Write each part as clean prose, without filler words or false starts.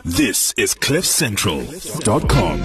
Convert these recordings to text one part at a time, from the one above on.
This is CliffCentral.com.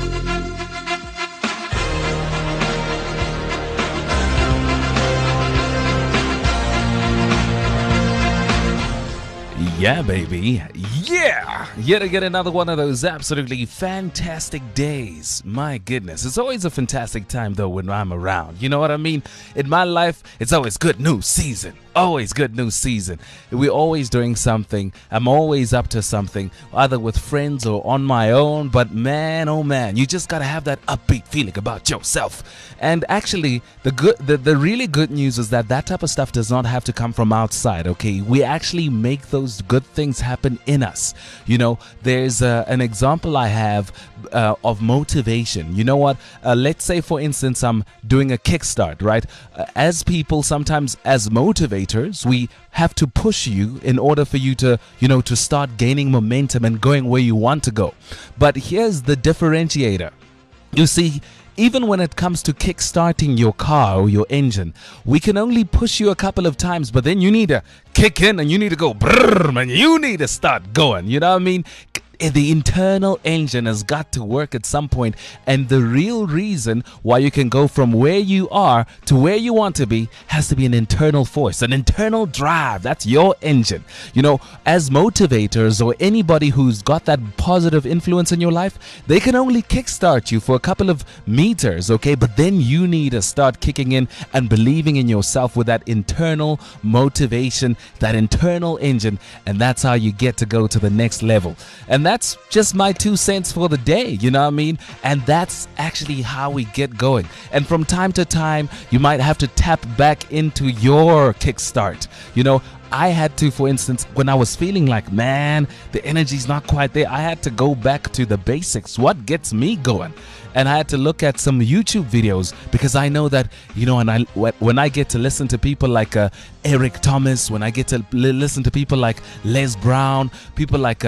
Yeah, baby. Yeah! Yet again, another one of those absolutely fantastic days. My goodness. It's always a fantastic time, though, when I'm around. You know what I mean? In my life, it's always good news season. Always good news season. We're always doing something. I'm always up to something, either with friends or on my own. But man, oh man, you just gotta have that upbeat feeling about yourself. And actually, the really good news is that type of stuff does not have to come from outside. Okay, we actually make those good things happen in us. You know, there's an example I have of motivation. You know what? Let's say, for instance, I'm doing a kickstart, right? As people, sometimes as motivators, we have to push you in order for you to, to start gaining momentum and going where you want to go. But here's the differentiator. You see, even when it comes to kickstarting your car or your engine, we can only push you a couple of times, but then you need to kick in and you need to go brrr, and you need to start going. You know what I mean? The internal engine has got to work at some point, and the real reason why you can go from where you are to where you want to be has to be an internal force, an internal drive. That's your engine. You know, as motivators or anybody who's got that positive influence in your life, they can only kickstart you for a couple of meters, okay? But then you need to start kicking in and believing in yourself with that internal motivation, that internal engine, and that's how you get to go to the next level. And that's just my 2 cents for the day, you know what I mean? And that's actually how we get going. And from time to time, you might have to tap back into your kickstart. You know, I had to, for instance, when I was feeling like, man, the energy's not quite there, I had to go back to the basics. What gets me going? And I had to look at some YouTube videos, because I know that, and when I get to listen to people like Eric Thomas, when I get to listen to people like Les Brown, people like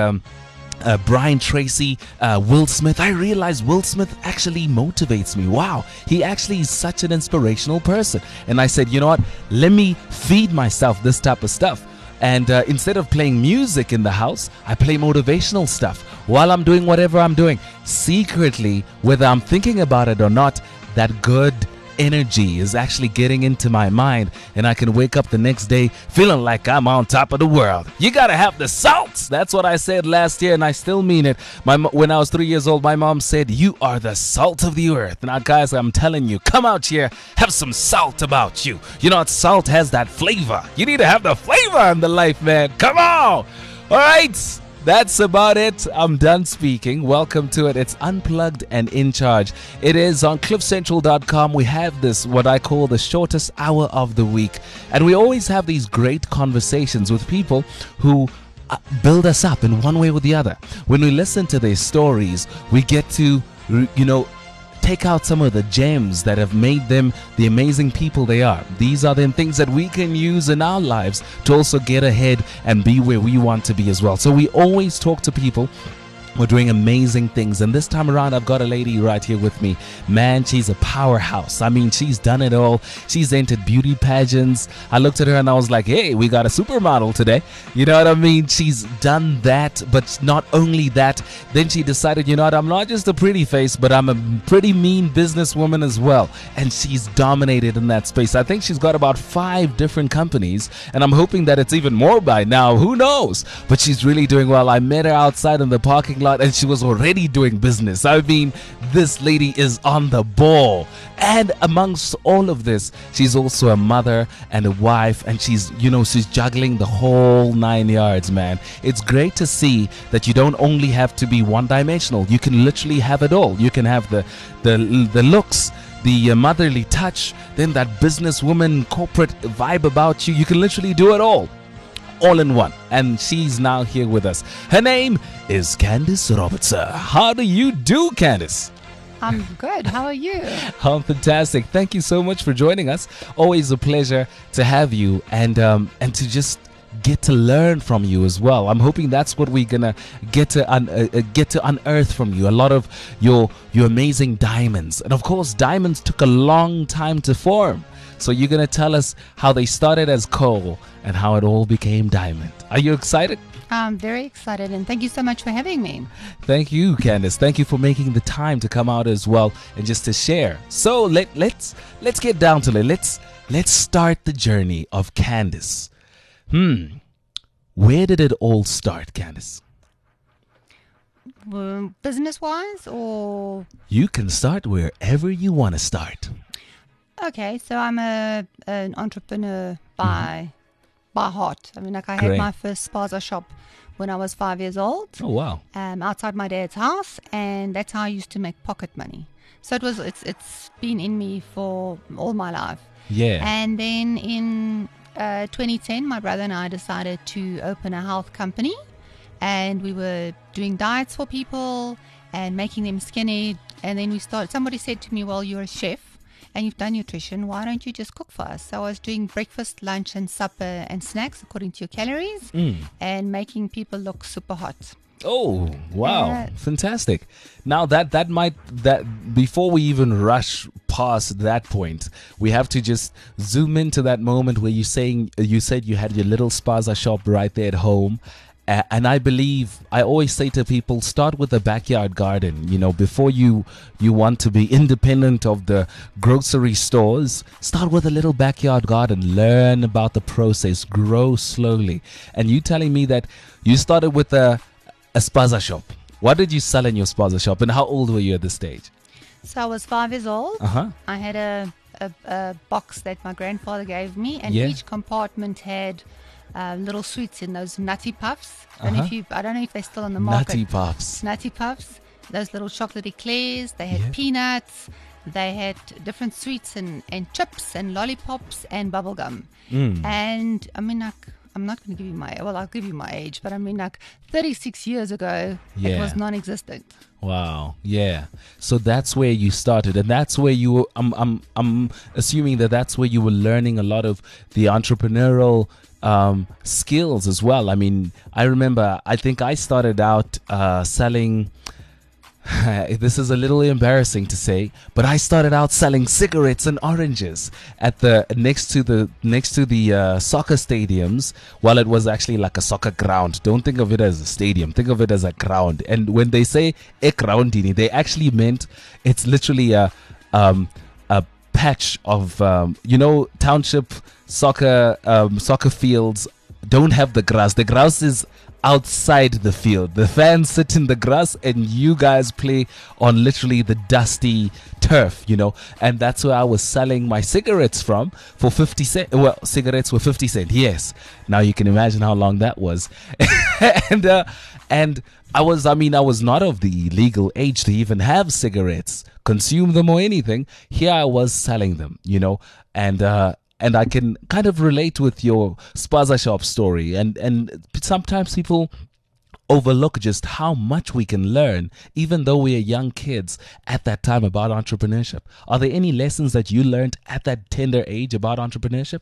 Brian Tracy, Will Smith, I realized Will Smith actually motivates me. Wow, he actually is such an inspirational person. And I said, you know what, let me feed myself this type of stuff. And instead of playing music in the house, I play motivational stuff while I'm doing whatever I'm doing. Secretly, whether I'm thinking about it or not, that good energy is actually getting into my mind, and I can wake up the next day feeling like I'm on top of the world. You gotta have the salt. That's what I said last year, and I still mean it. When I was 3 years old, my mom said, you are the salt of the earth. Now guys, I'm telling you, come out here, have some salt about you. You know what? Salt has that flavor. You need to have the flavor in the life, man. Come on. All right, that's about it. I'm done speaking. Welcome to it. It's Unplugged and In Charge. It is on CliffCentral.com. We have this, what I call the shortest hour of the week. And we always have these great conversations with people who build us up in one way or the other. When we listen to their stories, we get to, take out some of the gems that have made them the amazing people they are. These are the things that we can use in our lives to also get ahead and be where we want to be as well. So we always talk to people who are doing amazing things. And this time around, I've got a lady right here with me. Man, she's a powerhouse. I mean, she's done it all. She's entered beauty pageants. I looked at her and I was like, hey, we got a supermodel today. You know what I mean? She's done that, but not only that, then she decided, you know what, I'm not just a pretty face, but I'm a pretty mean businesswoman as well. And she's dominated in that space. I think she's got about 5 different companies, and I'm hoping that it's even more by now. Who knows? But she's really doing well. I met her outside in the parking lot, and she was already doing business. I mean, this lady is on the ball. And amongst all of this, she's also a mother and a wife, and she's juggling the whole 9 yards, man. It's great to see that you don't only have to be one-dimensional. You can literally have it all. You can have the looks, the motherly touch, then that businesswoman corporate vibe about you. You can literally do it all in one. And she's now here with us. Her name is Candice Robertson. How do you do, Candice? I'm good. How are you? I'm fantastic. Thank you so much for joining us. Always a pleasure to have you, and to just get to learn from you as well. I'm hoping that's what we're gonna get to unearth from you. A lot of your amazing diamonds, and of course, diamonds took a long time to form. So you're going to tell us how they started as coal and how it all became diamond. Are you excited? I'm very excited and thank you so much for having me. Thank you, Candice. Thank you for making the time to come out as well and just to share. So let's get down to it. Let's start the journey of Candice. Where did it all start, Candice? Business-wise or... You can start wherever you want to start. Okay, so I'm an entrepreneur by heart. I mean, like I Great. had my first spaza shop when I was 5 years old. Oh, wow. Outside my dad's house, and that's how I used to make pocket money. So it's been in me for all my life. Yeah. And then in 2010, my brother and I decided to open a health company, and we were doing diets for people and making them skinny. And then somebody said to me, well, you're a chef and you've done nutrition, why don't you just cook for us? So I was doing breakfast, lunch and supper and snacks according to your calories and making people look super hot. Oh, wow. Yeah. Fantastic. Now that before we even rush past that point, we have to just zoom into that moment where you said you had your little spaza shop right there at home. And I believe I always say to people, start with a backyard garden. You know, before you want to be independent of the grocery stores, start with a little backyard garden. Learn about the process, grow slowly. And you telling me that you started with a spaza shop. What did you sell in your spaza shop, and how old were you at this stage? So I was 5 years old. Uh-huh. I had a box that my grandfather gave me, and Yeah. each compartment had little sweets in those nutty puffs. I don't know if they're still on the market. Nutty Puffs. Nutty puffs, those little chocolate eclairs. They had Yeah. peanuts. They had different sweets and chips and lollipops and bubble gum. And I mean, like, I'm not going to give you I'll give you my age, but I mean, like 36 years ago, Yeah. it was non-existent. Wow. Yeah. So that's where you started, and that's where you were, I'm assuming that's where you were learning a lot of the entrepreneurial skills as well. I mean, I remember, I think I started out selling this is a little embarrassing to say, but I started out selling cigarettes and oranges at the next to the soccer stadiums. While it was actually like a soccer ground. Don't think of it as a stadium. Think of it as a ground. And when they say a groundini, they actually meant it's literally a patch of township soccer fields don't have the grass. The grass is outside the field. The fans sit in the grass and you guys play on literally the dusty turf, and that's where I was selling my cigarettes from for 50 cents. Well, cigarettes were 50 cents. Yes. Now you can imagine how long that was. and I was not of the legal age to even have cigarettes, consume them or anything. Here I was selling them, and I can kind of relate with your spaza shop story. And sometimes people overlook just how much we can learn, even though we are young kids at that time, about entrepreneurship. Are there any lessons that you learned at that tender age about entrepreneurship?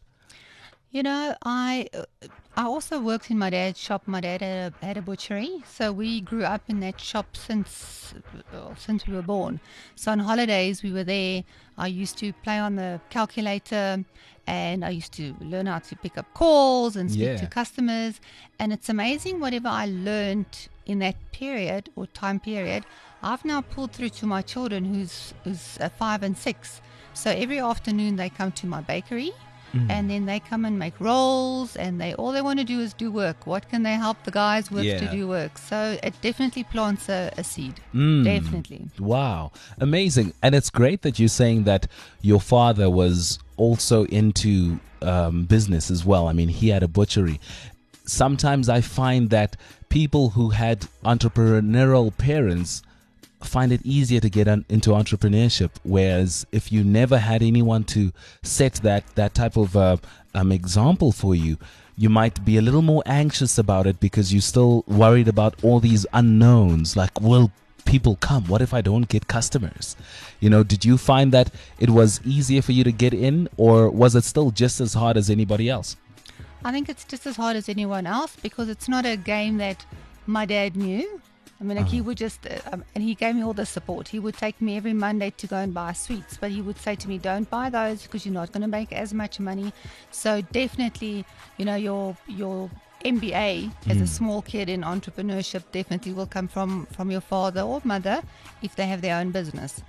I also worked in my dad's shop. My dad had a butchery, so we grew up in that shop since we were born. So on holidays we were there. I used to play on the calculator, and I used to learn how to pick up calls and speak to customers. And it's amazing, whatever I learned in that period or time period, I've now pulled through to my children who's 5 and 6. So every afternoon they come to my bakery. And then they come and make rolls, and all they want to do is do work. What can they help the guys with to do work? So it definitely plants a seed. Definitely. Wow. Amazing. And it's great that you're saying that your father was also into business as well. I mean, he had a butchery. Sometimes I find that people who had entrepreneurial parents find it easier to get into entrepreneurship, whereas if you never had anyone to set that type of example for you, you might be a little more anxious about it because you're still worried about all these unknowns, like, will people come? What if I don't get customers? Did you find that it was easier for you to get in, or was it still just as hard as anybody else? I think it's just as hard as anyone else, because it's not a game that my dad knew. I mean, like, he would just, and he gave me all the support. He would take me every Monday to go and buy sweets, but he would say to me, don't buy those because you're not going to make as much money. So definitely, your MBA as a small kid in entrepreneurship definitely will come from your father or mother if they have their own business.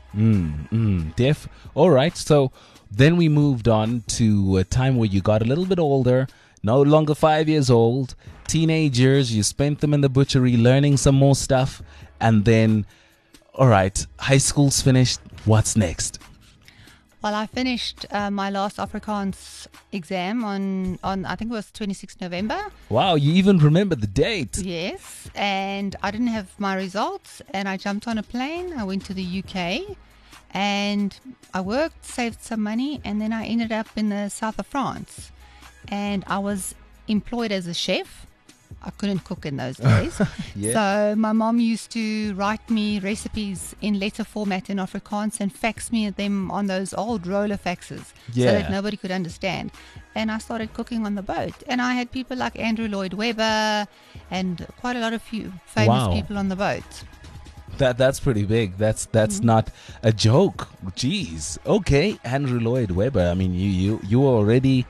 All right. So then we moved on to a time where you got a little bit older, no longer 5 years old, teenagers. You spent them in the butchery learning some more stuff. And then, all right, high school's finished. What's next? Well, I finished my last Afrikaans exam on I think it was 26th November. Wow, you even remember the date. Yes, and I didn't have my results, and I jumped on a plane. I went to the UK, and I worked, saved some money, and then I ended up in the south of France, and I was employed as a chef. I couldn't cook in those days. Yeah. So my mom used to write me recipes in letter format in Afrikaans and fax me them on those old roller faxes so that nobody could understand. And I started cooking on the boat. And I had people like Andrew Lloyd Webber and quite a lot of famous people on the boat. That's pretty big. That's not a joke. Jeez. Okay, Andrew Lloyd Webber. I mean, you were already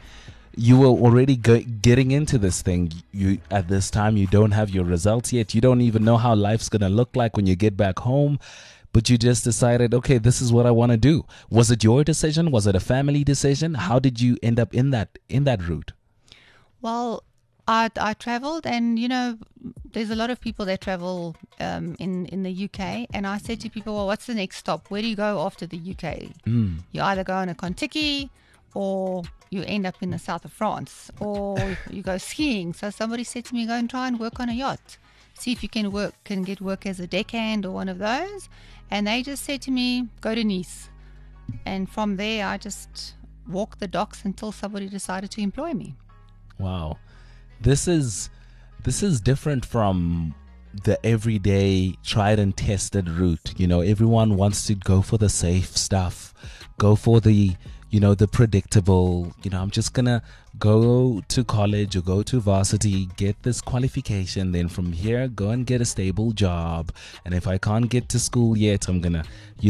getting into this thing. You at this time you don't have your results yet. You don't even know how life's gonna look like when you get back home. But you just decided, okay, this is what I want to do. Was it your decision? Was it a family decision? How did you end up in that route? Well, I traveled, and there's a lot of people that travel in the UK, and I said to people, well, what's the next stop? Where do you go after the UK? You either go on a Contiki, or you end up in the south of France, or you go skiing. So somebody said to me, go and try and work on a yacht. See if you can get work as a deckhand or one of those. And they just said to me, go to Nice. And from there, I just walked the docks until somebody decided to employ me. Wow. This is different from the everyday tried and tested route. Everyone wants to go for the safe stuff, go for the the predictable. I'm just gonna go to college or go to varsity, get this qualification, then from here go and get a stable job. And if I can't get to school yet, I'm gonna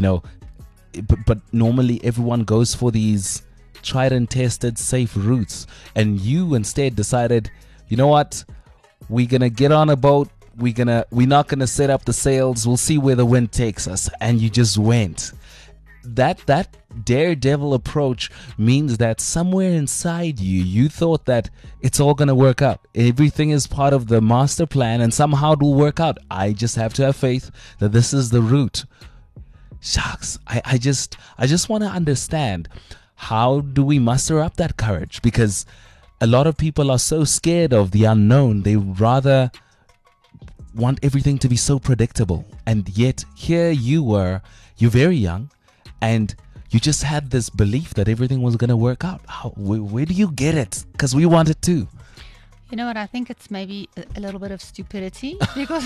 but normally everyone goes for these tried and tested safe routes, and you instead decided, you know what, we're gonna get on a boat, we're not gonna set up the sails, we'll see where the wind takes us. And you just went. That daredevil approach means that somewhere inside you thought that it's all gonna work out. Everything is part of the master plan, and somehow it will work out. I just have to have faith that this is the route. Shucks, I just want to understand, how do we muster up that courage? Because a lot of people are so scared of the unknown. They rather want everything to be so predictable. And yet here you're very young, and you just had this belief that everything was going to work out. Where do you get it? Because we want it too. You know what? I think it's maybe a little bit of stupidity because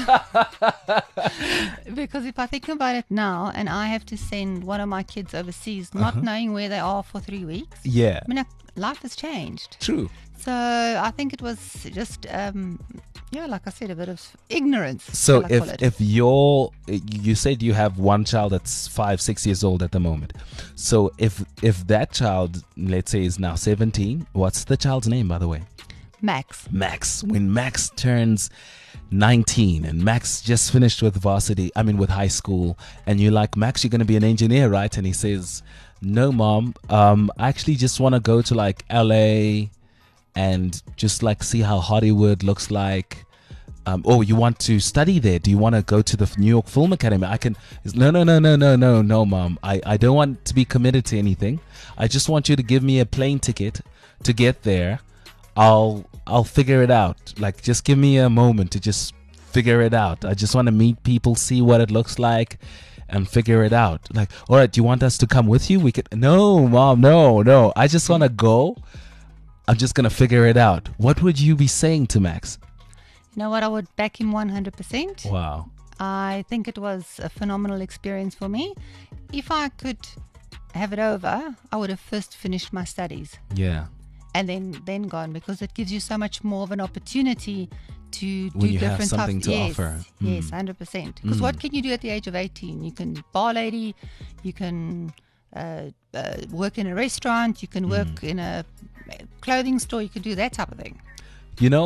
if I think about it now, and I have to send one of my kids overseas, not knowing where they are for 3 weeks. Yeah. I mean, life has changed. True. So I think it was just, like I said, a bit of ignorance. So if you said you have one child that's 5-6 years old at the moment. So if that child, let's say, is now 17, what's the child's name, by the way? Max. When Max turns 19 and Max just finished with with high school, and you're like, Max, you're going to be an engineer, right? And he says, no, Mom, I actually just want to go to like LA and just like see how Hollywood looks like. Oh, you want to study there? Do you want to go to the New York Film Academy? No, Mom. I don't want to be committed to anything. I just want you to give me a plane ticket to get there. I'll figure it out. Like, just give me a moment to just figure it out. I just want to meet people, see what it looks like, and figure it out. Like, all right, do you want us to come with you? No, Mom, no. I just want to go. I'm just going to figure it out. What would you be saying to Max? You know what? I would back him 100%. Wow. I think it was a phenomenal experience for me. If I could have it over, I would have first finished my studies. Yeah. And then gone, because it gives you so much more of an opportunity to when do you different have something to offer. Yes, 100%. Because what can you do at the age of 18? You can bar lady, you can work in a restaurant, you can work in a clothing store, you can do that type of thing.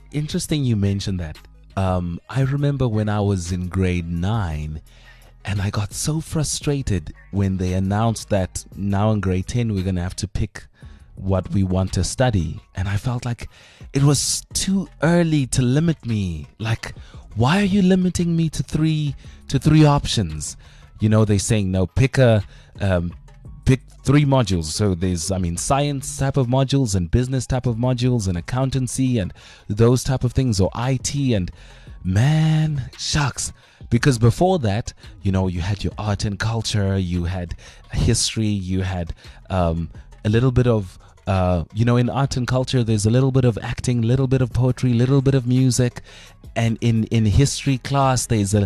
interesting you mentioned that. I remember when I was in grade 9, and I got so frustrated when they announced that now in grade 10 we're going to have to pick what we want to study. And I felt like it was too early to limit me. Like, why are you limiting me to three options? You know, they're saying, no, pick pick 3 modules. So there's, science type of modules and business type of modules and accountancy and those type of things, or IT. And man, shucks. Because before that, you know, you had your art and culture, you had history, you had a little bit of, in art and culture, there's a little bit of acting, little bit of poetry, little bit of music. And in history class, there's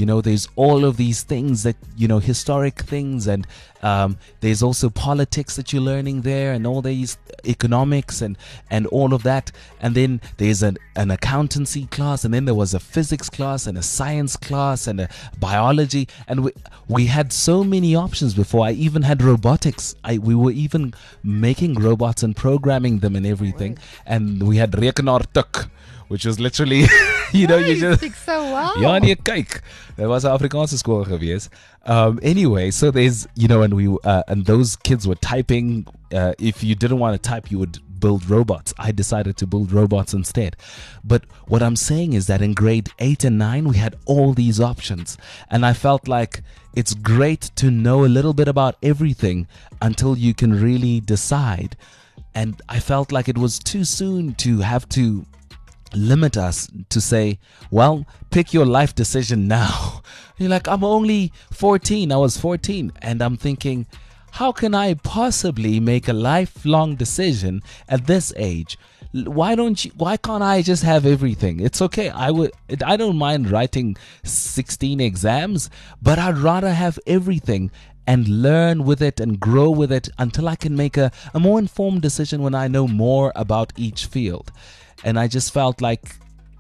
all of these things that, historic things. And there's also politics that you're learning there, and all these economics and all of that. And then there's an accountancy class, and then there was a physics class and a science class and a biology. And we had so many options before. I even had robotics. We were even making robots and programming them and everything. And we had rekenaartuk, which was literally, you just so well. Ja, nee, kyk. Dit was 'n Afrikaanse skool gewees. Anyway, so there's, and those kids were typing. If you didn't want to type, you would build robots. I decided to build robots instead. But what I'm saying is that in grade 8 and 9, we had all these options. And I felt like it's great to know a little bit about everything until you can really decide. And I felt like it was too soon to have to limit us to say, well, pick your life decision now. You're like, I'm only 14. I was 14. And I'm thinking, how can I possibly make a lifelong decision at this age? Why can't I just have everything? It's okay. I don't mind writing 16 exams, but I'd rather have everything and learn with it and grow with it until I can make a more informed decision when I know more about each field. And I just felt like,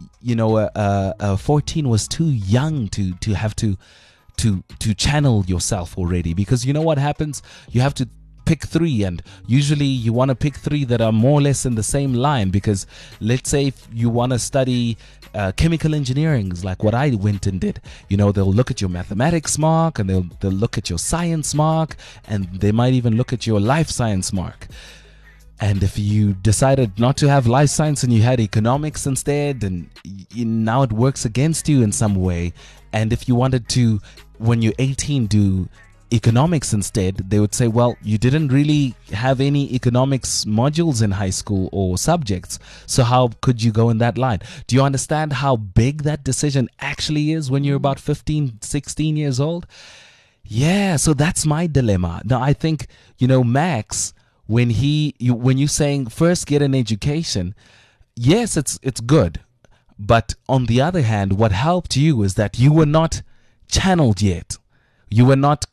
14 was too young to have to channel yourself already. Because you know what happens? You have to pick 3, and usually you want to pick 3 that are more or less in the same line. Because let's say if you want to study chemical engineering, like what I went and did, they'll look at your mathematics mark, and they'll look at your science mark, and they might even look at your life science mark. And if you decided not to have life science and you had economics instead, and now it works against you in some way. And if you wanted to, when you're 18, do economics instead, they would say, well, you didn't really have any economics modules in high school or subjects, so how could you go in that line? Do you understand how big that decision actually is when you're about 15, 16 years old? Yeah, so that's my dilemma. Now, I think, Max, when you're saying first get an education, yes, it's good. But on the other hand, what helped you is that you were not channeled yet. You were not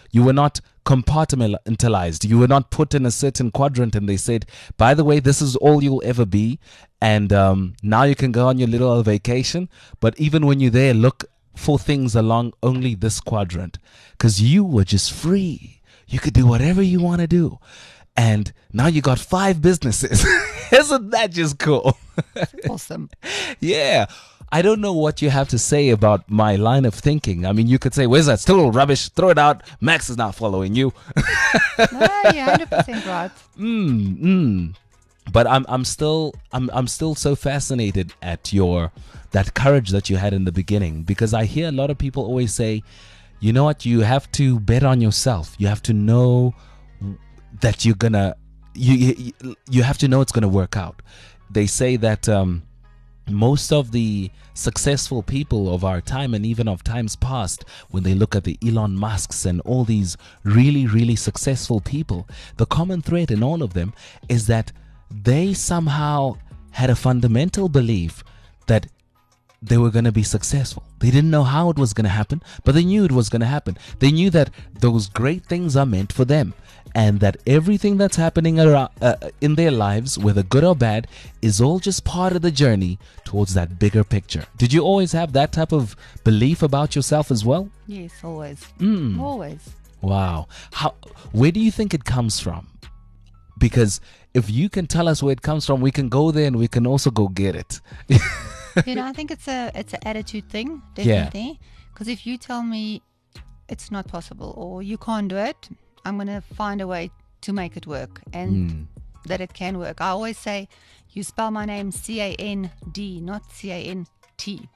compartmentalized. You were not put in a certain quadrant, and they said, by the way, this is all you'll ever be. And now you can go on your little vacation. But even when you're there, look for things along only this quadrant, because you were just free. You could do whatever you want to do. And now you got 5 businesses. Isn't that just cool? Awesome. Yeah. I don't know what you have to say about my line of thinking. I mean, you could say, where's that? Still rubbish. Throw it out. Max is not following you. No, you're 100% right. But I'm still so fascinated at that courage that you had in the beginning, because I hear a lot of people always say, you know what, you have to bet on yourself. You have to know that you're gonna you have to know it's gonna work out. They say that most of the successful people of our time, and even of times past, when they look at the Elon Musks and all these really, really successful people, the common thread in all of them is that they somehow had a fundamental belief that they were going to be successful. They didn't know how it was going to happen, but they knew it was going to happen. They knew that those great things are meant for them, and that everything that's happening around, in their lives, whether good or bad, is all just part of the journey towards that bigger picture. Did you always have that type of belief about yourself as well? Yes, always. Always. Wow. Where do you think it comes from? Because if you can tell us where it comes from, we can go there and we can also go get it. I think it's an attitude thing, Yeah. definitely. Because if you tell me it's not possible or you can't do it, I'm going to find a way to make it work and that it can work. I always say, you spell my name C-A-N-D, not C-A-N-T.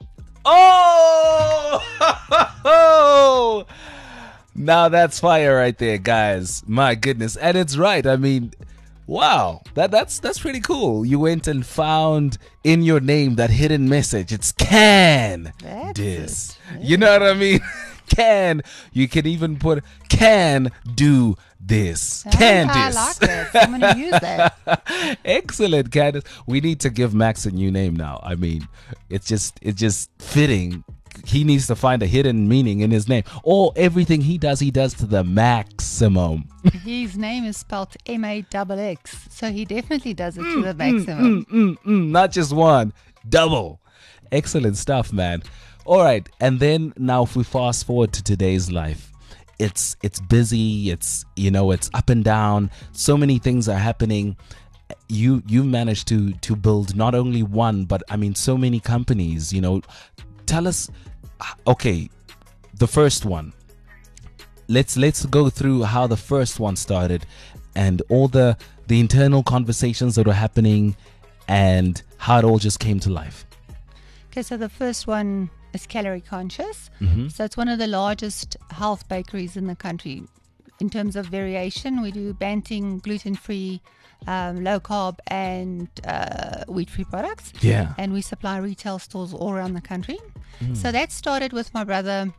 Oh! Now that's fire right there, guys. My goodness. And it's right. I mean, wow. That's pretty cool. You went and found in your name that hidden message. It's can That's this. it. You know what I mean? Can. You can even put can do this. Candice. I like that. I'm going to use that. Excellent, Candice. We need to give Max a new name now. I mean, it's just fitting. He needs to find a hidden meaning in his name. Or everything he does to the maximum. His name is spelled M-A-X-X, so he definitely does it to the maximum. Not just one, double. Excellent stuff, man. All right, and then now if we fast forward to today's life, it's busy, it's up and down, so many things are happening. You managed to build not only one, but I mean so many companies. Tell us, okay, the first one. Let's go through how the first one started and all the internal conversations that were happening and how it all just came to life. Okay, so the first one is Calorie Conscious. So it's one of the largest health bakeries in the country. In terms of variation, we do Banting, gluten-free, low carb and wheat-free products. Yeah. And we supply retail stores all around the country. So that started with my brother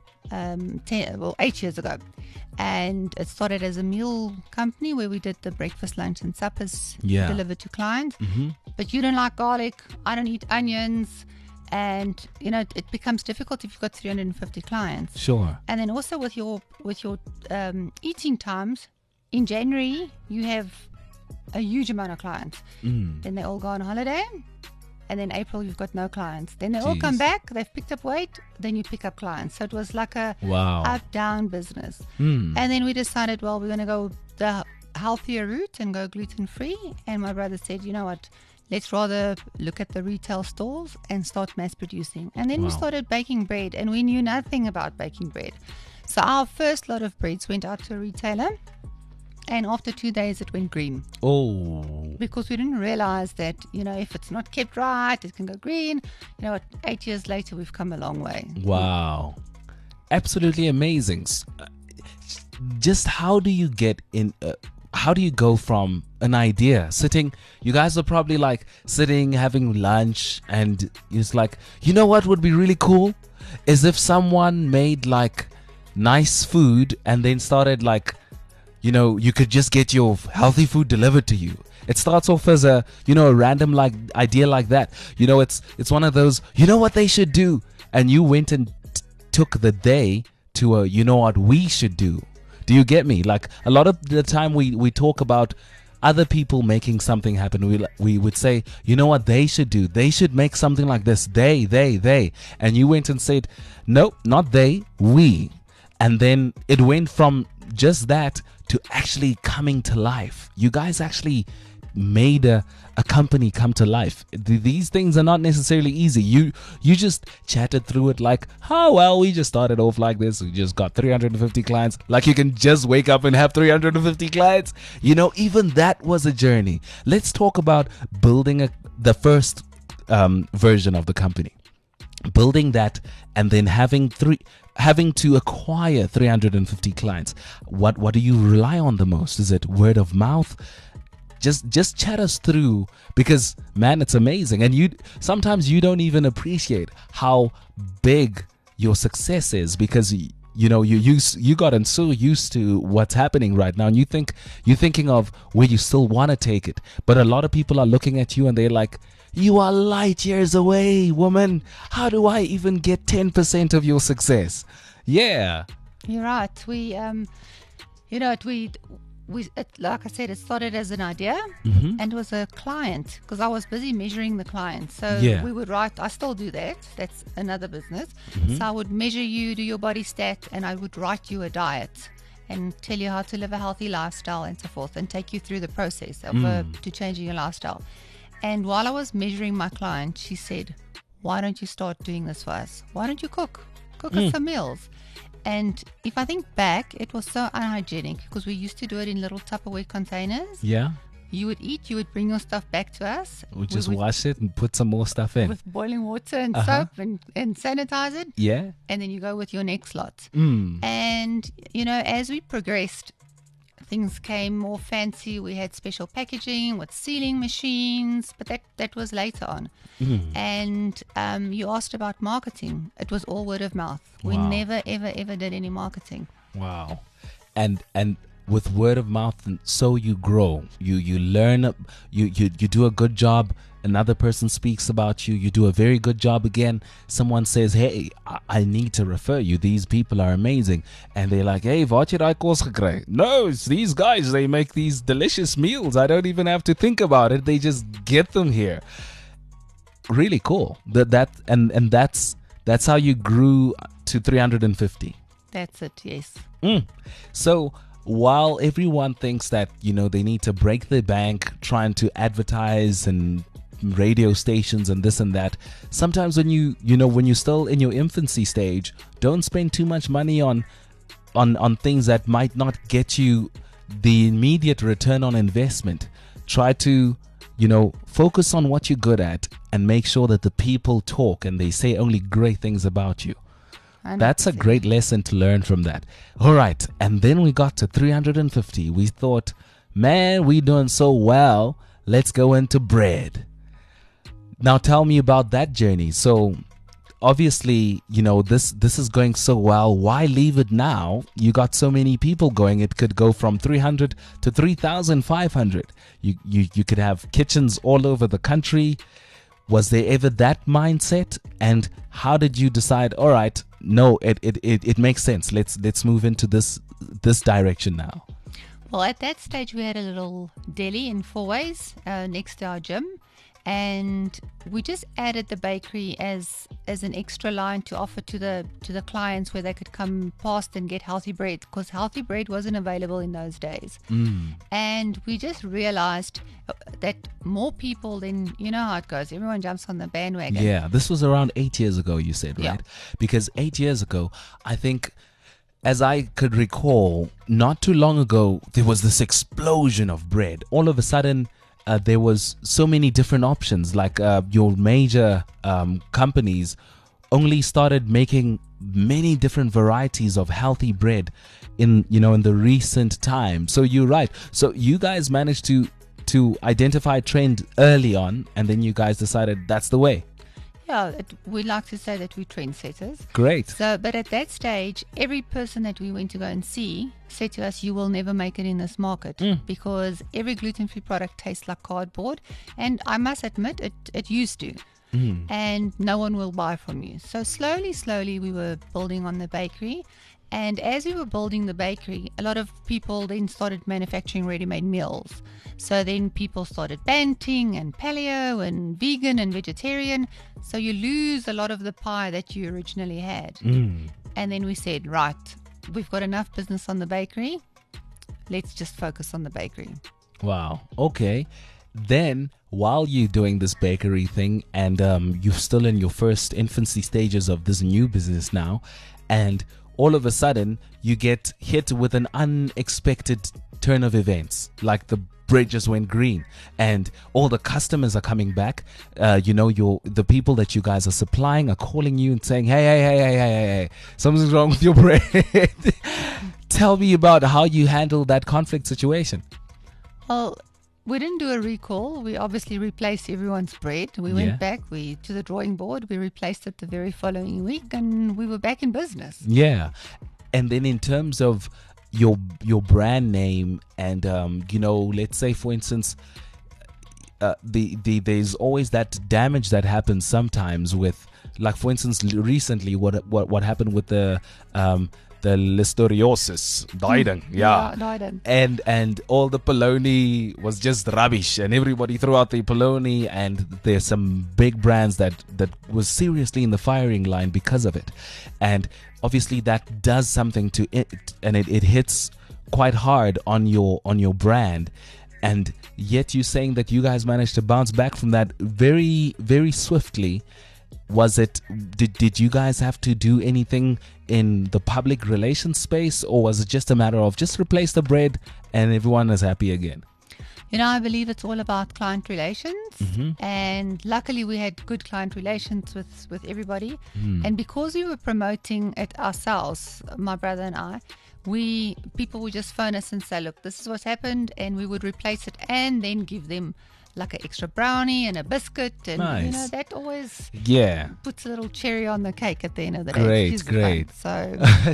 8 years ago. And it started as a meal company where we did the breakfast, lunch and suppers delivered to clients. But you don't like garlic, I don't eat onions. And it becomes difficult if you've got 350 clients. Sure. And then also with your eating times, in January you have a huge amount of clients. Then they all go on holiday, and then April you've got no clients. Then they all come back, they've picked up weight, then you pick up clients. So it was like a up-down business. And then we decided, well, we're going to go the healthier route and go gluten-free. And my brother said, you know what? Let's rather look at the retail stores and start mass producing. And then we started baking bread, and we knew nothing about baking bread. So our first lot of breads went out to a retailer, and after 2 days it went green. Oh. Because we didn't realize that, if it's not kept right, it can go green. 8 years later, we've come a long way. Wow. Absolutely amazing. Just how do you get in... how do you go from an idea sitting, you guys are probably like sitting having lunch, and it's like, you know what would be really cool is if someone made like nice food and then started like, you could just get your healthy food delivered to you. It starts off as a random like idea like that. It's one of those, what they should do, and you went and took the day to a what we should do. Do you get me? Like a lot of the time we talk about other people making something happen. We would say, what they should do? They should make something like this. They. And you went and said, nope, not they, we. And then it went from just that to actually coming to life. You guys actually made a company come to life. These things are not necessarily easy. You just chatted through it like, oh well, we just started off like this, we just got 350 clients. Like you can just wake up and have 350 clients. Even that was a journey. Let's talk about building the first version of the company, building that, and then having to acquire 350 clients. What do you rely on the most? Is it word of mouth? Just chat us through, because man, it's amazing, and sometimes you don't even appreciate how big your success is, because you gotten so used to what's happening right now, and you're thinking of where you still want to take it. But a lot of people are looking at you and they're like, you are light years away, woman. How do I even get 10% of your success? Yeah, you're right. Like I said, it started as an idea, and it was a client, because I was busy measuring the client. So we would write, I still do that. That's another business. So I would measure you, do your body stat, and I would write you a diet. and tell you how to live a healthy lifestyle and so forth, and take you through the process of to changing your lifestyle. And while I was measuring my client, she said, "Why don't you start doing this for us? Why don't you cook us some meals?" And if I think back, it was so unhygienic because we used to do it in little Tupperware containers. Yeah. You would eat, you would bring your stuff back to us. We just wash it and put some more stuff in. With boiling water and soap and sanitize it. Yeah. And then you go with your next lot. Mm. And, you know, as we progressed, things came more fancy. We had special packaging with sealing machines, but that was later on. And you asked about marketing. It was all word of mouth. We Wow. never, ever, ever did any marketing. Wow. And with word of mouth, and so you grow. You learn. You do a good job. Another person speaks about you. You do a very good job again. Someone says, "Hey, I need to refer you. These people are amazing." And they're like, "Hey, wat jy daai kos gekry?" No, it's these guys. They make these delicious meals. I don't even have to think about it. They just get them here. Really cool. That's how you grew to 350. That's it, yes. So while everyone thinks that, you know, they need to break the bank trying to advertise and radio stations and this and that, sometimes when when you're still in your infancy stage, don't spend too much money on things that might not get you the immediate return on investment. Try to, focus on what you're good at and make sure that the people talk and they say only great things about you. 100%. That's a great lesson to learn from that. All right. And then we got to 350. We thought, man, we're doing so well. Let's go into bread. Now tell me about that journey. So obviously, this is going so well. Why leave it now? You got so many people going. It could go from 300 to 3,500. You could have kitchens all over the country. Was there ever that mindset? And how did you decide, all right, no, it makes sense. Let's move into this direction now. Well, at that stage, we had a little deli in Fourways next to our gym. And we just added the bakery as an extra line to offer to the clients where they could come past and get healthy bread, because healthy bread wasn't available in those days. And we just realized that more people, then you know how it goes, everyone jumps on the bandwagon. Yeah, this was around 8 years ago, you said, right? Yeah. Because 8 years ago, I think, as I could recall, not too long ago, there was this explosion of bread. All of a sudden, there was so many different options. Like your major companies only started making many different varieties of healthy bread in the recent time. So you're right. So you guys managed to identify a trend early on, and then you guys decided that's the way. Yeah, we like to say that we're trendsetters. Great. So, but at that stage, every person that we went to go and see said to us, "You will never make it in this market because every gluten-free product tastes like cardboard." And I must admit, it used to. And no one will buy from you. So slowly, we were building on the bakery. And as we were building the bakery, a lot of people then started manufacturing ready-made meals. So then people started banting and paleo and vegan and vegetarian. So you lose a lot of the pie that you originally had. And then we said, right, we've got enough business on the bakery. Let's just focus on the bakery. Wow. Okay. Then, while you're doing this bakery thing, and you're still in your first infancy stages of this new business now, and all of a sudden you get hit with an unexpected turn of events, like the bread just went green and all the customers are coming back. The people that you guys are supplying are calling you and saying, hey, something's wrong with your bread. Tell me about how you handled that conflict situation. Well, we didn't do a recall. We obviously replaced everyone's bread. We went back to the drawing board. We replaced it the very following week, and we were back in business. Yeah. And then in terms of your brand name and, let's say, for instance, there's always that damage that happens sometimes with, like, for instance, recently what happened with the listeriosis, Dieden, Dieden. And all the polony was just rubbish, and everybody threw out the polony, and there's some big brands that was seriously in the firing line because of it. And obviously that does something to it, and it hits quite hard on your brand, and yet you're saying that you guys managed to bounce back from that very, very swiftly. Was it, did you guys have to do anything in the public relations space, or was it just a matter of just replace the bread and everyone is happy again? I believe it's all about client relations, and luckily we had good client relations with everybody. And because we were promoting it ourselves, my brother and I, people would just phone us and say, look, this is what's happened, and we would replace it and then give them like an extra brownie and a biscuit, and Nice. that always puts a little cherry on the cake at the end of the day. It's Great. fun.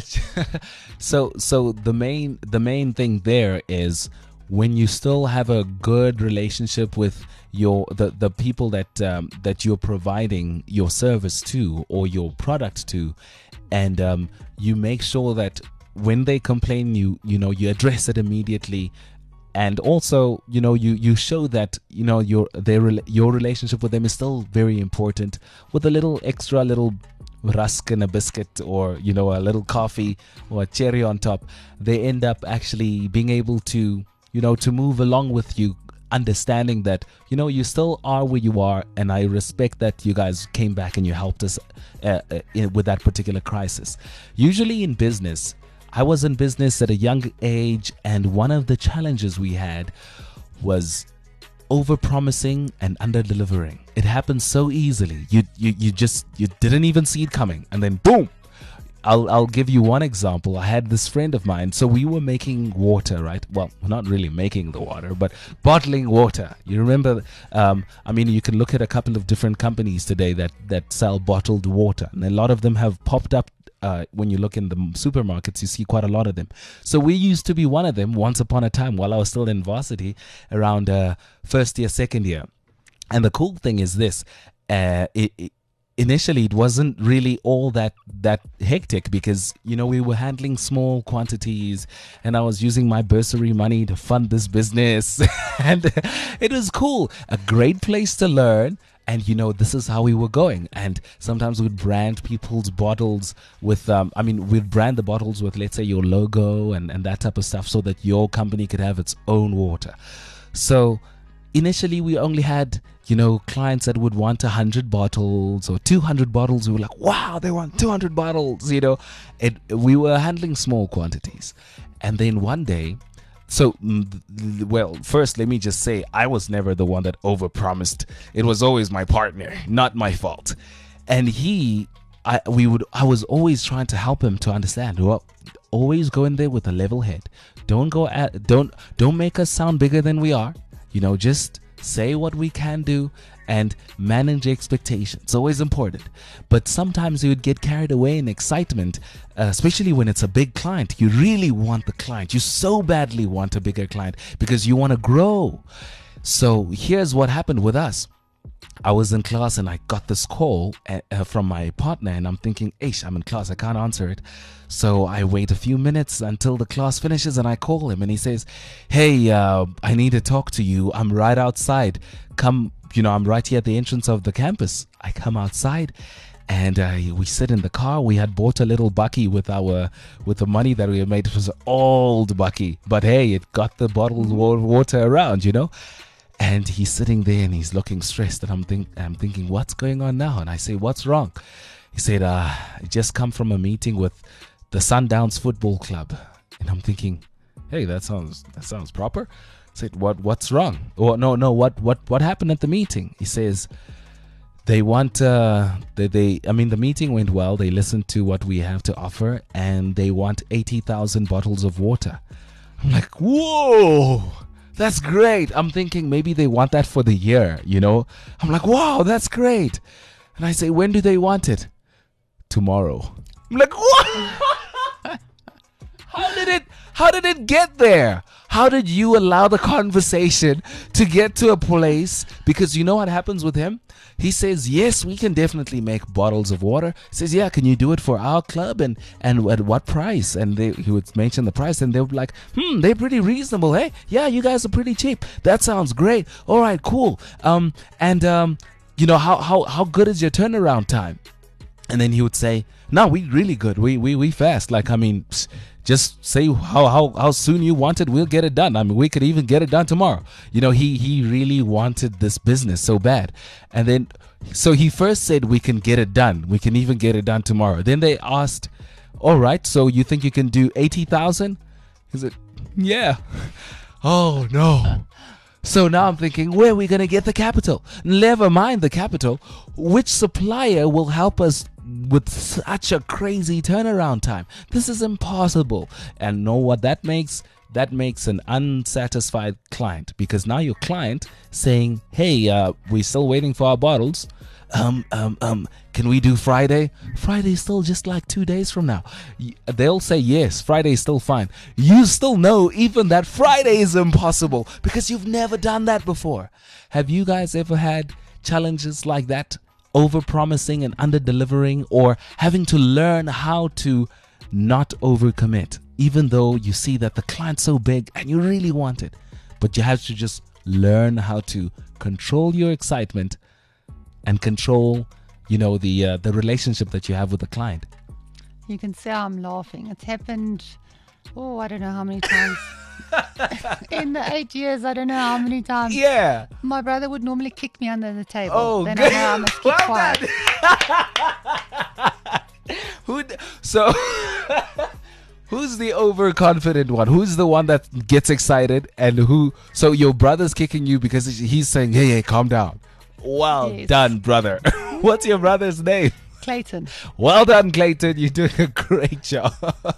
So the main thing there is, when you still have a good relationship with the people that you're providing your service to or your product to, and you make sure that when they complain, you address it immediately. And also, you show that, your relationship with them is still very important, with a little extra little rusk and a biscuit, or, a little coffee or a cherry on top. They end up actually being able to, to move along with you, understanding that, you still are where you are. And I respect that you guys came back and you helped us with that particular crisis. Usually in business, I was in business at a young age, and one of the challenges we had was over-promising and under-delivering. It happens so easily. You didn't even see it coming, and then boom. I'll give you one example. I had this friend of mine, so we were making water, right? Well, not really making the water, but bottling water. You remember? You can look at a couple of different companies today that sell bottled water, and a lot of them have popped up. When you look in the supermarkets, you see quite a lot of them. So we used to be one of them once upon a time while I was still in varsity, around first year, second year. And the cool thing is this: initially it wasn't really all that hectic, because we were handling small quantities, and I was using my bursary money to fund this business, and it was cool, a great place to learn. And this is how we were going. And sometimes we'd brand people's bottles with we'd brand the bottles with, let's say, your logo and that type of stuff, so that your company could have its own water. So initially we only had clients that would want 100 bottles or 200 bottles. We were like, wow, they want 200 bottles. We were handling small quantities. And then one day, first let me just say, I was never the one that overpromised. It was always my partner, not my fault. And I was always trying to help him to understand. Well, always go in there with a level head. Don't make us sound bigger than we are. Just say what we can do and manage expectations. It's always important. But sometimes you would get carried away in excitement, especially when it's a big client. You really want the client. You so badly want a bigger client because you want to grow. So here's what happened with us. I was in class and I got this call from my partner, and I'm thinking, Aish, I'm in class, I can't answer it. So I wait a few minutes until the class finishes, and I call him and he says, hey, I need to talk to you. I'm right outside. Come, I'm right here at the entrance of the campus. I come outside and we sit in the car. We had bought a little bucky with the money that we had made. It was an old bucky, but hey, it got the bottled water around, And he's sitting there and he's looking stressed, and I'm thinking, what's going on now? And I say, what's wrong? He said, I just come from a meeting with the Sundowns Football Club. And I'm thinking, hey, that sounds proper. I said, what's wrong? Or no, what happened at the meeting? He says, they want the meeting went well. They listened to what we have to offer, and they want 80,000 bottles of water. I'm like, whoa, that's great. I'm thinking maybe they want that for the year, I'm like, wow, that's great. And I say, when do they want it? Tomorrow. I'm like, what? How did it get there? How did you allow the conversation to get to a place? Because you know what happens with him? He says, yes, we can definitely make bottles of water. He says, yeah, can you do it for our club? And at what price? And he would mention the price, and they would be like, they're pretty reasonable. Hey, yeah, you guys are pretty cheap. That sounds great. All right, cool. How good is your turnaround time? And then he would say, no, we really good. We fast. just say how soon you want it. We'll get it done. I mean, we could even get it done tomorrow. He really wanted this business so bad. And then, so he first said, we can get it done. We can even get it done tomorrow. Then they asked, all right, so you think you can do 80,000? He said, yeah. Oh, no. So now I'm thinking, where are we going to get the capital? Never mind the capital. Which supplier will help us with such a crazy turnaround time? This is impossible. And know what that makes? That makes an unsatisfied client, because now your client saying, hey, we're still waiting for our bottles. Can we do Friday? Friday's still just like 2 days from now. They'll say yes, Friday's still fine. You still know even that Friday is impossible because you've never done that before. Have you guys ever had challenges like that? Over promising and under delivering, or having to learn how to not overcommit, even though you see that the client's so big and you really want it, but you have to just learn how to control your excitement and control, the relationship that you have with the client. You can see I'm laughing. It's happened, I don't know how many times. In the 8 years, I don't know how many times. Yeah. My brother would normally kick me under the table. Oh, then good. I know I must keep quiet. So, who's the overconfident one? Who's the one that gets excited, and who? So your brother's kicking you because he's saying, hey, calm down. Well done, brother. What's your brother's name? Clayton. Well done, Clayton. You're doing a great job.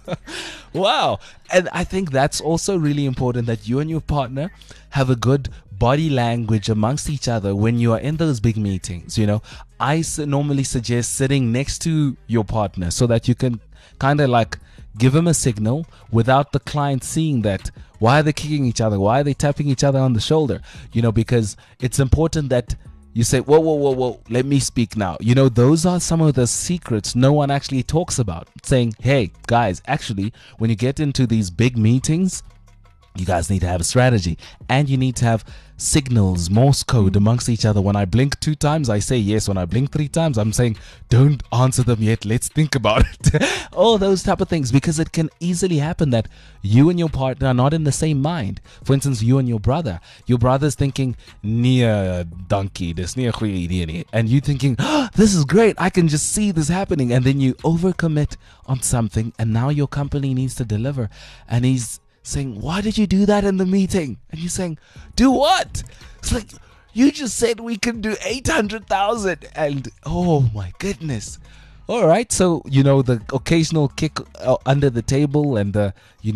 Wow. And I think that's also really important, that you and your partner have a good body language amongst each other when you are in those big meetings. I normally suggest sitting next to your partner so that you can kind of like give him a signal without the client seeing that. Why are they kicking each other? Why are they tapping each other on the shoulder? Because it's important that you say, whoa, let me speak now. Those are some of the secrets no one actually talks about. Saying, hey, guys, actually, when you get into these big meetings, you guys need to have a strategy, and you need to have signals, Morse code amongst each other. When I blink 2 times, I say yes. When I blink 3 times, I'm saying, don't answer them yet. Let's think about it. All those type of things, because it can easily happen that you and your partner are not in the same mind. For instance, you and your brother's thinking, "Nee, donkey, dis nie 'n goeie idee nie." And you thinking, this is great. I can just see this happening. And then you overcommit on something, and now your company needs to deliver. And he's saying, why did you do that in the meeting? And you're saying, do what? It's like, you just said we can do 800,000, and oh my goodness. All right, so the occasional kick under the table, and the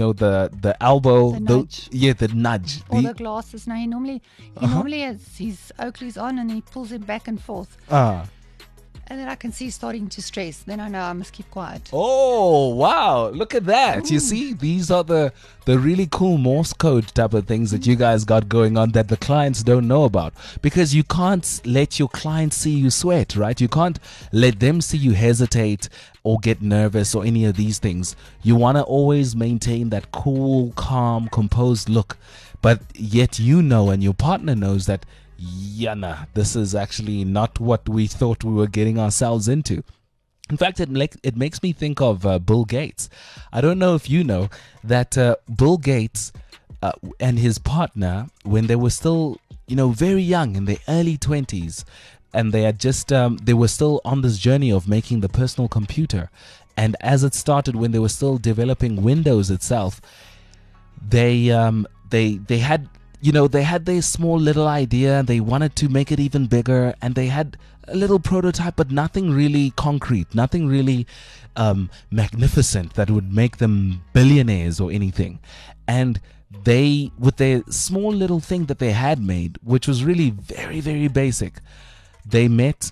elbow, the nudge. The nudge, or the glasses. Now he normally has his Oakleys on, and he pulls it back and forth. And then I can see starting to stress. Then I know I must keep quiet. Oh, wow. Look at that. You see, these are the really cool Morse code type of things that you guys got going on that the clients don't know about. Because you can't let your clients see you sweat, right? You can't let them see you hesitate or get nervous or any of these things. You want to always maintain that cool, calm, composed look. But yet and your partner knows that, this is actually not what we thought we were getting ourselves into. In fact, it makes me think of Bill Gates. I don't know if you know that Bill Gates and his partner, when they were still, very young, in their early 20s, and they had just, they were still on this journey of making the personal computer. And as it started, when they were still developing Windows itself, they had their small little idea, and they wanted to make it even bigger, and they had a little prototype, but nothing really concrete, nothing really magnificent that would make them billionaires or anything. And they, with their small little thing that they had made, which was really very, very basic, they met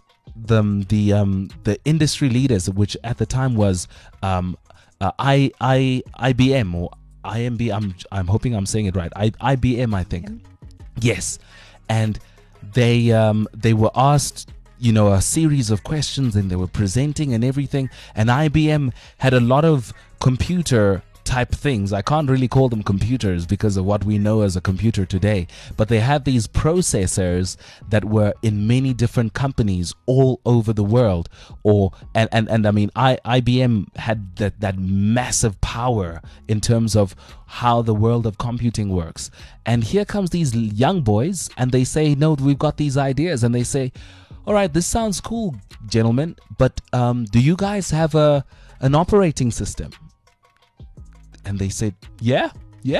the industry leaders, which at the time was IBM or IMB. I'm hoping I'm saying it right. IBM, I think. Yes. And they were asked, a series of questions, and they were presenting and everything. And IBM had a lot of computer type things. I can't really call them computers because of what we know as a computer today, but they had these processors that were in many different companies all over the world. And I mean, IBM had that massive power in terms of how the world of computing works. And here comes these young boys, and they say, no, we've got these ideas. And they say, all right, this sounds cool, gentlemen, but do you guys have an operating system? And they said, yeah,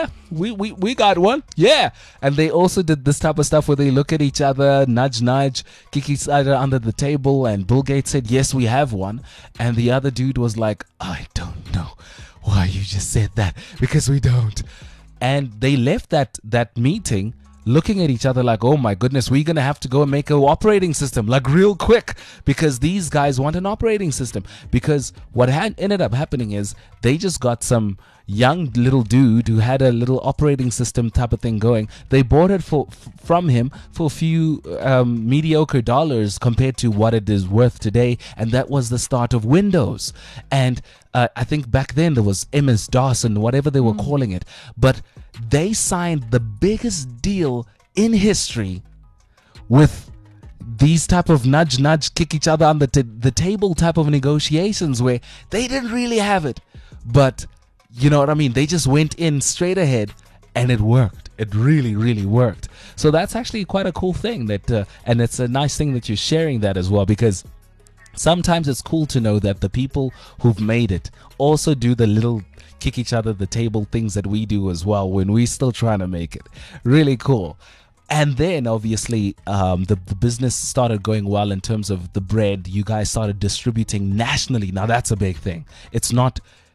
we got one. Yeah. And they also did this type of stuff where they look at each other, nudge, kick each other under the table. And Bill Gates said, yes, we have one. And the other dude was like, I don't know why you just said that, because we don't. And they left that meeting looking at each other like, oh my goodness, we're going to have to go and make an operating system like real quick, because these guys want an operating system. Because what ended up happening is they just got some young little dude who had a little operating system type of thing going. They bought it from him for a few mediocre dollars compared to what it is worth today. And that was the start of Windows. And I think back then there was MS-DOS and whatever they were calling it. But they signed the biggest deal in history with these type of nudge, kick each other on the table type of negotiations where they didn't really have it. But you know what I mean? They just went in straight ahead and it worked. It really, really worked. So that's actually quite a cool thing and it's a nice thing that you're sharing that as well, because sometimes it's cool to know that the people who've made it also do the little kick each other the table things that we do as well when we're still trying to make it. Really cool. And then obviously the business started going well in terms of the bread. You guys started distributing nationally. Now that's a big thing. It's not,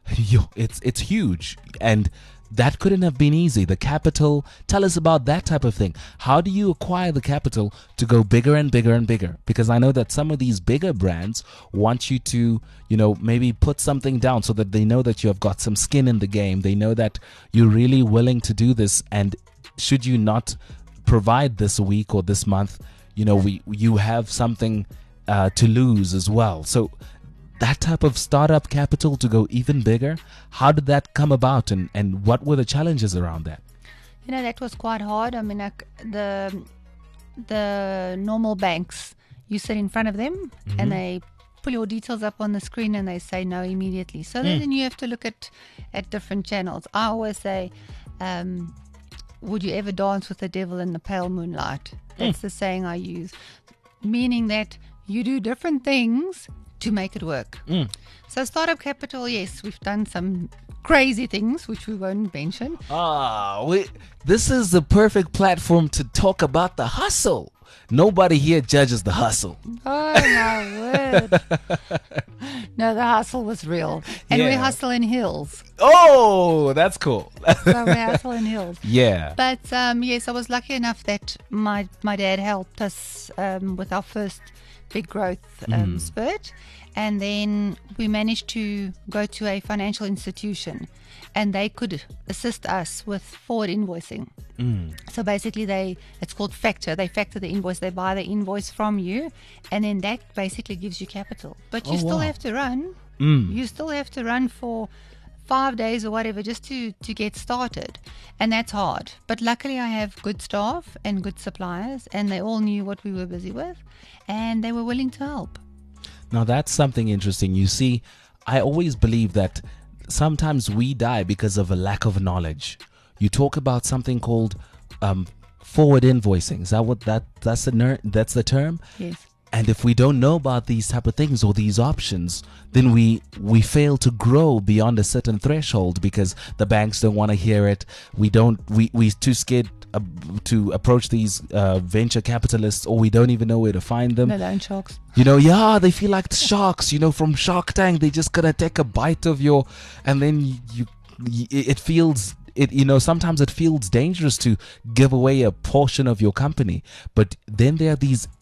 it's huge. And that couldn't have been easy. The capital, tell us about that type of thing. How do you acquire the capital to go bigger and bigger and bigger? Because I know that some of these bigger brands want you to, maybe put something down so that they know that you have got some skin in the game. They know that you're really willing to do this. And should you not provide this week or this month, you have something to lose as well. So that type of startup capital to go even bigger, how did that come about, and what were the challenges around that? That was quite hard. I mean, the normal banks, you sit in front of them and they pull your details up on the screen and they say no immediately. So then you have to look at different channels. I always say, would you ever dance with the devil in the pale moonlight? That's the saying I use, meaning that you do different things to make it work. So startup capital, yes, we've done some crazy things which we won't mention. This is the perfect platform to talk about the hustle. Nobody here judges the hustle. Oh my word. No, the hustle was real. And we hustle in hills. Oh, that's cool. So we hustle in hills. Yeah. But yes, I was lucky enough that my dad helped us with our first big growth spurt. And then we managed to go to a financial institution and they could assist us with forward invoicing. So basically it's called factor. They factor the invoice. They buy the invoice from you, and then that basically gives you capital. But you still have to run. You still have to run for 5 days or whatever just to get started. And that's hard. But luckily I have good staff and good suppliers, and they all knew what we were busy with and they were willing to help. Now that's something interesting. You see, I always believe that sometimes we die because of a lack of knowledge. You talk about something called forward invoicing. Is that what that's the term? Yes. And if we don't know about these type of things or these options, then we fail to grow beyond a certain threshold because the banks don't want to hear it. We're too scared to approach these venture capitalists, or we don't even know where to find them. The loan sharks. They feel like the sharks, from Shark Tank. They just gonna take a bite of your, and then it feels. Sometimes it feels dangerous to give away a portion of your company. But then there are these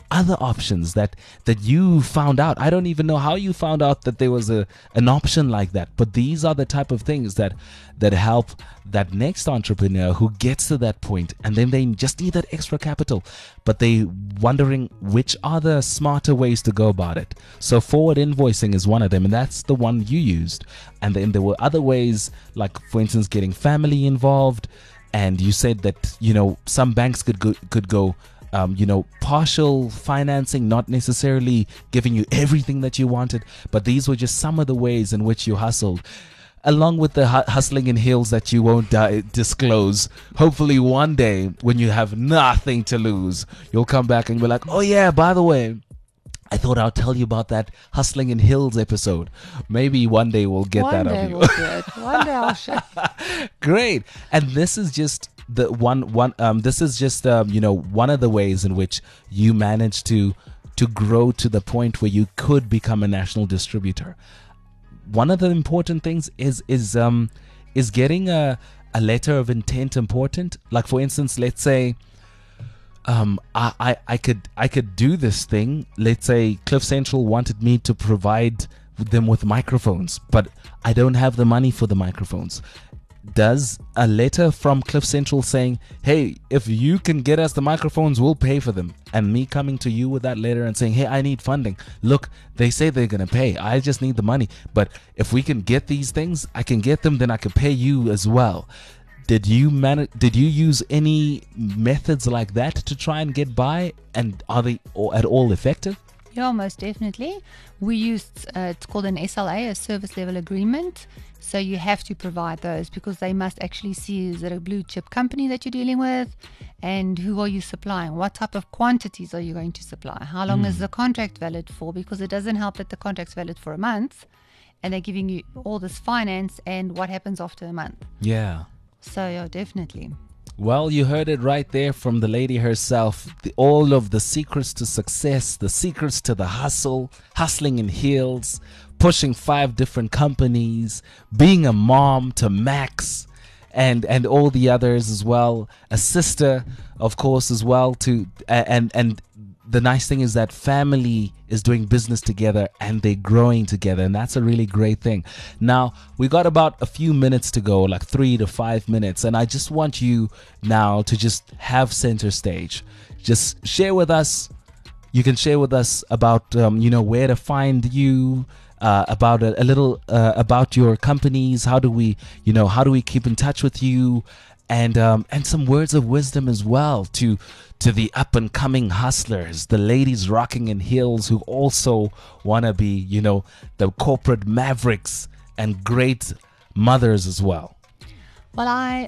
other options that you found out. I don't even know how you found out that there was an option like that, but these are the type of things that help that next entrepreneur who gets to that point, and then they just need that extra capital, but they wondering which are the smarter ways to go about it. So forward invoicing is one of them, and that's the one you used. And then there were other ways, like for instance getting family involved, and you said that some banks could go partial financing, not necessarily giving you everything that you wanted, but these were just some of the ways in which you hustled, along with the hustling in heels that you won't disclose. Hopefully one day when you have nothing to lose, you'll come back and be like, oh yeah, by the way, I thought I'll tell you about that Hustling in Hills episode. Maybe one day we'll get that of you. One day we'll do it. One day I'll show. Great. And this is just the this is just one of the ways in which you managed to grow to the point where you could become a national distributor. One of the important things is getting a letter of intent important. Like for instance, let's say I could do this thing. Let's say Cliff Central wanted me to provide them with microphones, but I don't have the money for the microphones. Does a letter from Cliff Central saying, hey, if you can get us the microphones, we'll pay for them, and me coming to you with that letter and saying, hey, I need funding. Look, they say they're going to pay. I just need the money. But if we can get these things, I can get them, then I can pay you as well. Did you use any methods like that to try and get by? And are they at all effective? Yeah, most definitely. We used, it's called an SLA, a service level agreement. So you have to provide those because they must actually see, is it a blue chip company that you're dealing with, and who are you supplying? What type of quantities are you going to supply? How long is the contract valid for? Because it doesn't help that the contract's valid for a month and they're giving you all this finance, and what happens after a month? Yeah. So yeah, definitely. Well, you heard it right there from the lady herself. All of the secrets to success, the secrets to the hustling in heels, pushing 5 different companies, being a mom to Max, and all the others as well. A sister, of course, as well. And the nice thing is that family is doing business together and they're growing together, and that's a really great thing. Now, we got about a few minutes to go, like 3 to 5 minutes, and I just want you now to just have center stage. Just share with us. You can share with us about where to find you, about a little about your companies. How do we keep in touch with you, and some words of wisdom as well to the up and coming hustlers, the ladies rocking in heels who also want to be the corporate mavericks and great mothers as well. Well, I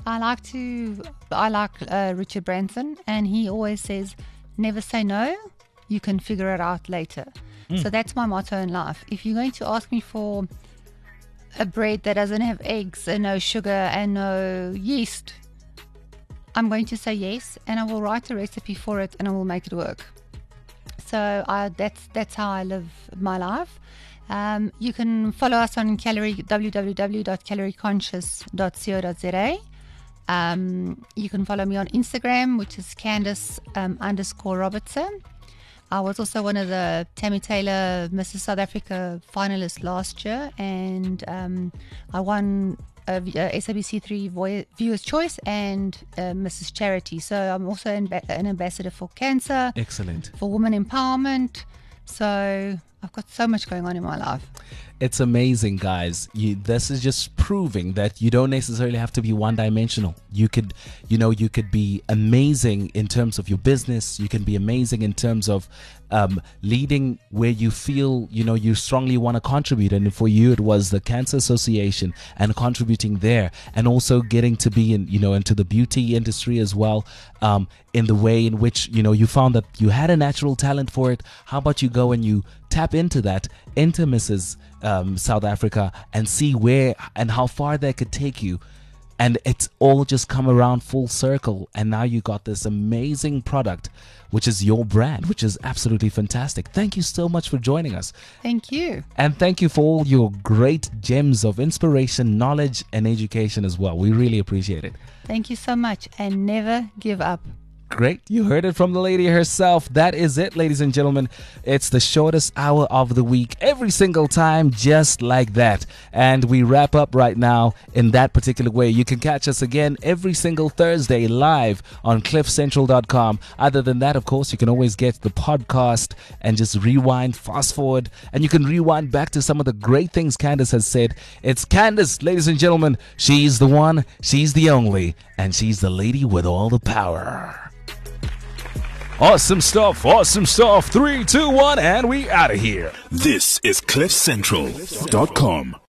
like Richard Branson, and he always says, never say no, you can figure it out later. So that's my motto in life. If you're going to ask me for a bread that doesn't have eggs and no sugar and no yeast, I'm going to say yes, and I will write a recipe for it and I will make it work. So that's how I live my life. You can follow us on www.calorieconscious.co.za. You can follow me on Instagram, which is Candice_Robertson. I was also one of the Tammy Taylor Mrs. South Africa finalists last year, and I won SABC3 Viewers' Choice and Mrs. Charity. So I'm also an ambassador for cancer. Excellent. For women empowerment. So I've got so much going on in my life. It's amazing, guys. This is just proving that you don't necessarily have to be one-dimensional. You could be amazing in terms of your business. You can be amazing in terms of leading where you feel you strongly want to contribute. And for you, it was the Cancer Association and contributing there, and also getting to be in into the beauty industry as well. In the way in which you found that you had a natural talent for it. How about you go and you tap into that, into Mrs. South Africa, and see where and how far that could take you, and it's all just come around full circle, and now you got this amazing product, which is your brand, which is absolutely fantastic. Thank you so much for joining us. Thank you. And thank you for all your great gems of inspiration, knowledge, and education as well. We really appreciate it. Thank you so much, and never give up. Great. You heard it from the lady herself. That is it, ladies and gentlemen. It's the shortest hour of the week every single time, just like that. And we wrap up right now in that particular way. You can catch us again every single Thursday live on cliffcentral.com. Other than that, of course, you can always get the podcast and just rewind, fast forward, and you can rewind back to some of the great things Candace has said. It's Candace, ladies and gentlemen. She's the one, she's the only, and she's the lady with all the power. Awesome stuff, awesome stuff. 3, 2, 1, and we out of here. This is cliffcentral.com.